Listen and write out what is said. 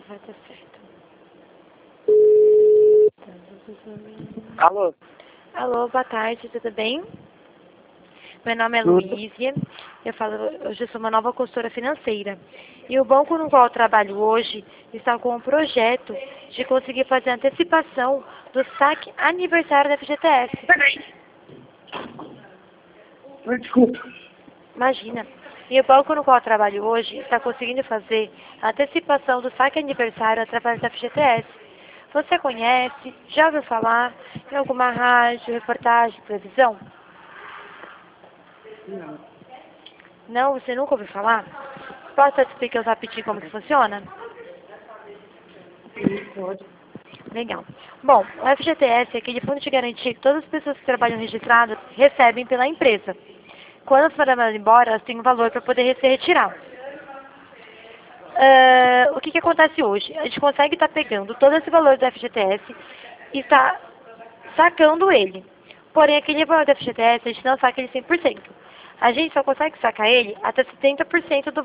vai dar certo. Alô? Alô, boa tarde, tudo bem? Meu nome é Tudo. Luísia, hoje eu sou uma nova consultora financeira. E o banco no qual eu trabalho hoje está com um projeto de conseguir fazer a antecipação do saque aniversário da FGTS. Desculpa. Imagina. E o banco no qual eu trabalho hoje está conseguindo fazer a antecipação do saque aniversário através da FGTS. Você conhece? Já ouviu falar em alguma rádio, reportagem, televisão? Não. Não? Você nunca ouviu falar? Posso te explicar rapidinho como que funciona? Pode. Legal. Bom, o FGTS é aquele fundo de garantia que todas as pessoas que trabalham registradas recebem pela empresa. Quando elas forem mandadas embora, elas têm um valor para poder se retirar. O que acontece hoje? A gente consegue estar pegando todo esse valor do FGTS e está sacando ele. Porém, aquele valor do FGTS, a gente não saca ele 100%. A gente só consegue sacar ele até 70% do